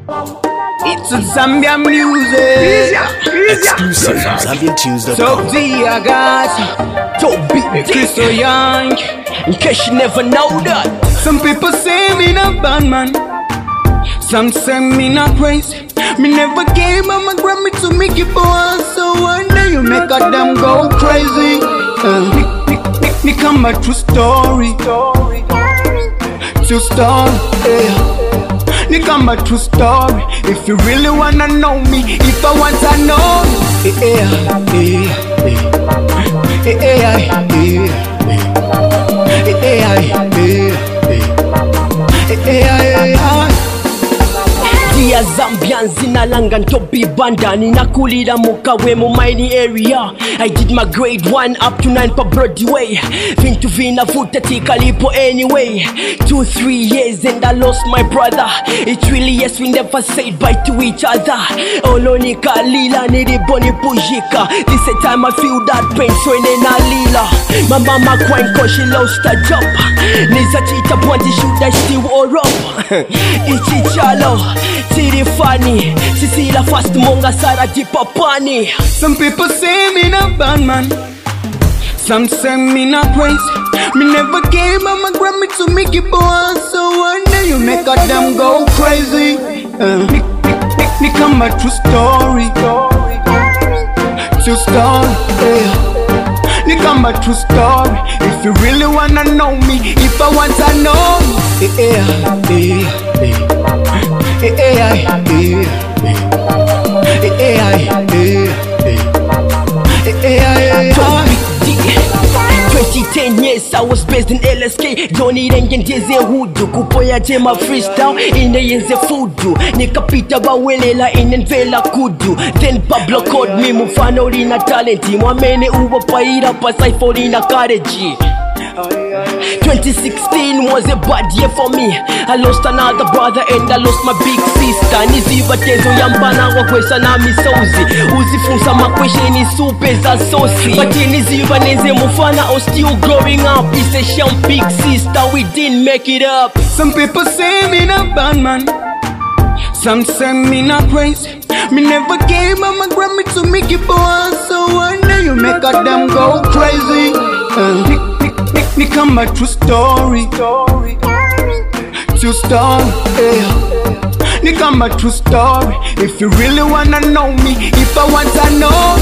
It's a Zambian music. Exclusive from ZambianTunes.com. So dear guys, don't beat me Crystal Young. In case you never know that. Some people say me not bad man, some say me not crazy. Me never gave up my Grammy to make it boy. So one day you make a damn go crazy. Me come a true story. True story, yeah. Me come a true story. If you really wanna know me, if I want to know you, Dear Zambians, zinalanga ntobi bandani nakulira mukawe mu mining area. I did my grade 1 up to 9 pa Broadway. Vintu vinavuta tikalipo anyway. 2-3 years and I lost my brother. It really yes we never said bye to each other. Olonika lila niliboni pujika. This a time I feel that pain swene na lila. My mama crying cause she lost her job. Niza chita bondi should I still or up. Ichi chalo Tiri funny, Sisi la fast monga sara di papani. Some people say me not bad man, some say me not crazy. Me never gave up my Grammy to make it boy. So one day you make a damn go crazy. Me come a true story. True story, yeah. Me come a true story. If you really wanna know me, if I want to know you, Ten years I was based in LSK. Johnny Rengendeze Hudu Kupoya Jema freestyle Ine yenze fudu Nikapita bawelela inenvela kudu. Then Pablo called me mufano lina talenti. Mwamene uwa paira pasaifo lina courage. 2016 was a bad year for me. I lost another brother and I lost my big sister. Niziva tezo yambana wakwesa na misozi. Uzifunsa makwesheni supe za sosi. But niziva nenze mufana I was still growing up. It's a sham big sister, we didn't make it up. Some people say me not bad man, some say me not crazy. Me never gave up my Grammy to make it boy. So one day you make a damn go crazy. Me come a true story. True story, yeah. Me come a true story. If you really wanna know me, if I want to know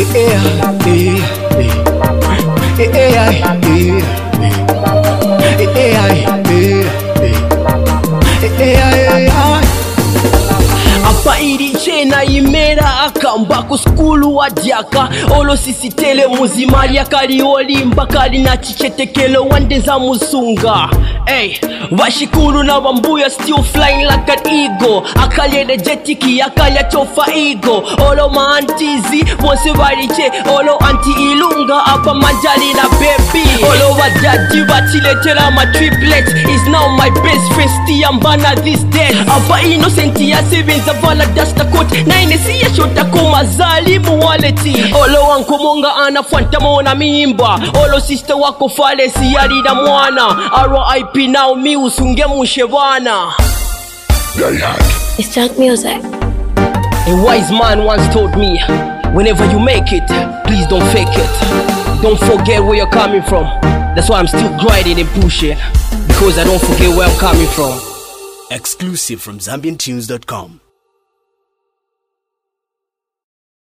Apa iriche na imera akamba ku skulu wadiaka. Olo sisitele muzimali akali olimba kali na chichetekelo wandeza musunga. Hey, washikuru na wambuya still flying like an eagle. Akali energetiki akali chofa ego. Olo maantizi wose wariche. Olo anti ilunga apa manjali na baby. Olo wadaji watiletela ma triplets. Is now my best friend Stiambana this dead. Apa innocenti ya sevens avala dasta coat. Na inesiya shota kuma zalimu waleti. Olo wanko monga anafanta mona mimba. Olo sister wako fale siyari na mwana. R.I.P. now mi usunge mushebana. It's Junk Music. A wise man once told me, whenever you make it, please don't fake it. Don't forget where you're coming from. That's why I'm still grinding and pushing, because I don't forget where I'm coming from. Exclusive from ZambianTunes.com.